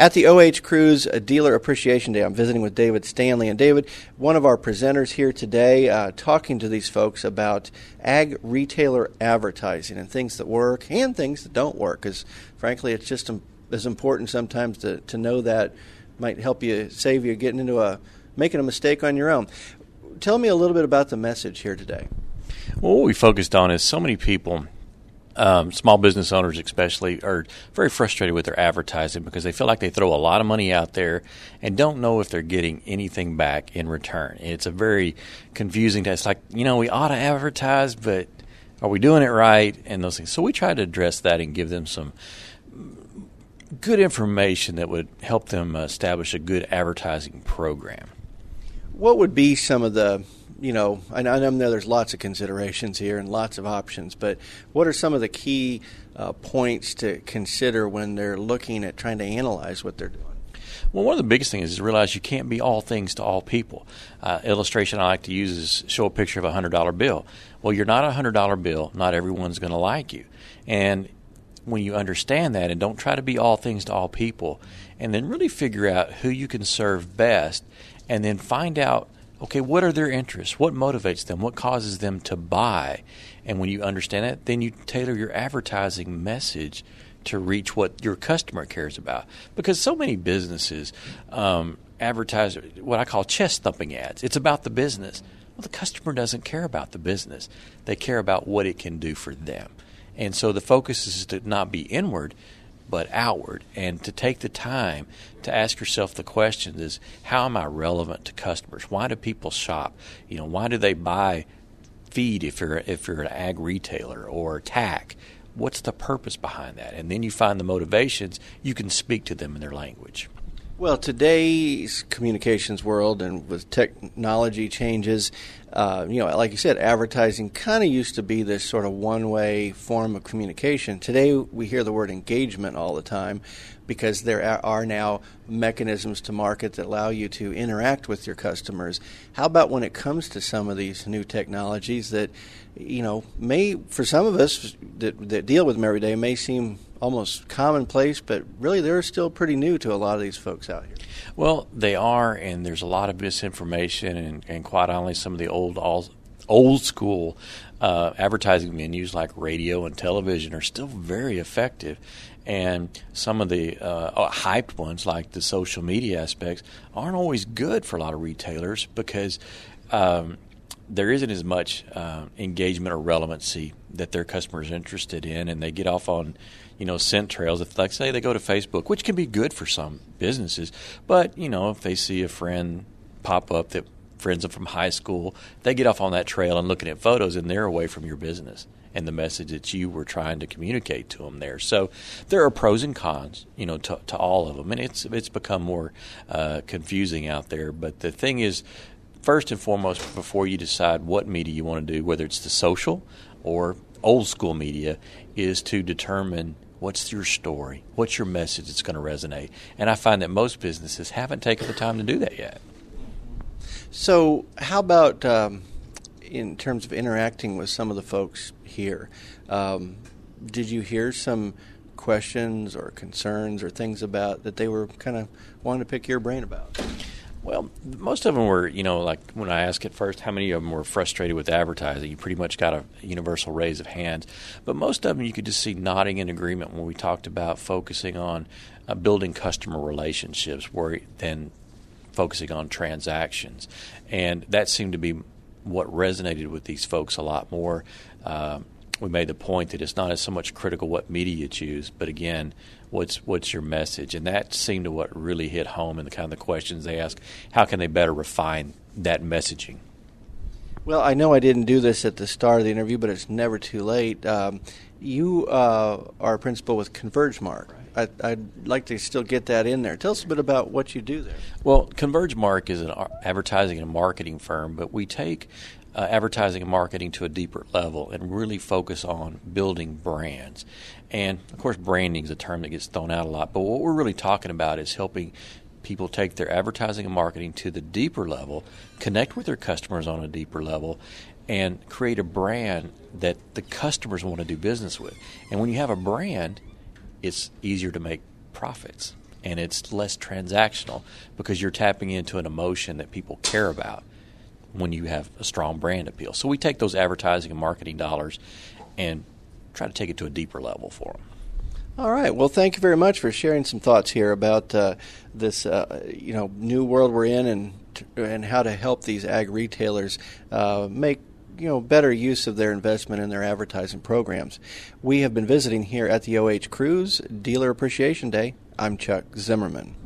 At the OH Cruise Dealer Appreciation Day, I'm visiting with David Stanley. And David, one of our presenters here today, talking to these folks about ag retailer advertising and things that work and things that don't work. Because, frankly, it's just as important sometimes to know that might help you, save you getting into making a mistake on your own. Tell me a little bit about the message here today. Well, what we focused on is so many people, small business owners especially, are very frustrated with their advertising because they feel like they throw a lot of money out there and don't know if they're getting anything back in return. It's a very confusing test. Like, we ought to advertise, but are we doing it right? And those things. So we try to address that and give them some good information that would help them establish a good advertising program. What would be some of the, I know there's lots of considerations here and lots of options, but what are some of the key points to consider when they're looking at trying to analyze what they're doing? Well, one of the biggest things is to realize you can't be all things to all people. Illustration I like to use is show a picture of a $100 bill. Well, you're not a $100 bill. Not everyone's going to like you. And when you understand that and don't try to be all things to all people, and then really figure out who you can serve best, and then find out, okay, what are their interests? What motivates them? What causes them to buy? And when you understand that, then you tailor your advertising message to reach what your customer cares about. Because so many businesses advertise what I call chest-thumping ads. It's about the business. Well, the customer doesn't care about the business. They care about what it can do for them. And so the focus is to not be inward, but outward, and to take the time to ask yourself the question is, how am I relevant to customers? Why do people shop? Why do they buy feed if you're an ag retailer or tack? What's the purpose behind that? And then you find the motivations, you can speak to them in their language. Well, today's communications world and with technology changes, like you said, advertising kind of used to be this sort of one-way form of communication. Today we hear the word engagement all the time because there are now mechanisms to market that allow you to interact with your customers. How about when it comes to some of these new technologies that, may, for some of us that deal with them every day, may seem almost commonplace, but really they're still pretty new to a lot of these folks out here. Well, they are, and there's a lot of misinformation, and quite honestly, some of the old school advertising menus like radio and television are still very effective. And some of the hyped ones, like the social media aspects, aren't always good for a lot of retailers because there isn't as much engagement or relevancy that their customers are interested in, and they get off on scent trails. If, like, say, they go to Facebook, which can be good for some businesses, but if they see a friend pop up that friends them from high school, they get off on that trail and looking at photos, and they're away from your business and the message that you were trying to communicate to them there. So there are pros and cons, to all of them, and it's become more confusing out there. But the thing is, first and foremost, before you decide what media you want to do, whether it's the social or old school media, is to determine what's your story, what's your message that's going to resonate. And I find that most businesses haven't taken the time to do that yet. So how about in terms of interacting with some of the folks here? Did you hear some questions or concerns or things about that they were kind of wanting to pick your brain about? Well, most of them were, like when I asked at first how many of them were frustrated with advertising, you pretty much got a universal raise of hands. But most of them you could just see nodding in agreement when we talked about focusing on building customer relationships than focusing on transactions. And that seemed to be what resonated with these folks a lot more. We made the point that it's not so much critical what media you choose, but again, what's your message? And that seemed to what really hit home in the kind of the questions they ask. How can they better refine that messaging? Well, I know I didn't do this at the start of the interview, but it's never too late. You are a principal with ConvergeMark. I'd like to still get that in there. Tell us a bit about what you do there. Well, ConvergeMark is an advertising and marketing firm, but we take advertising and marketing to a deeper level and really focus on building brands. And, of course, branding is a term that gets thrown out a lot, but what we're really talking about is helping people take their advertising and marketing to the deeper level, connect with their customers on a deeper level, and create a brand that the customers want to do business with. And when you have a brand, it's easier to make profits. and it's less transactional because you're tapping into an emotion that people care about when you have a strong brand appeal. So we take those advertising and marketing dollars and try to take it to a deeper level for them. All right. Well, thank you very much for sharing some thoughts here about this new world we're in and how to help these ag retailers make better use of their investment in their advertising programs. We have been visiting here at the OH Cruise Dealer Appreciation Day. I'm Chuck Zimmerman.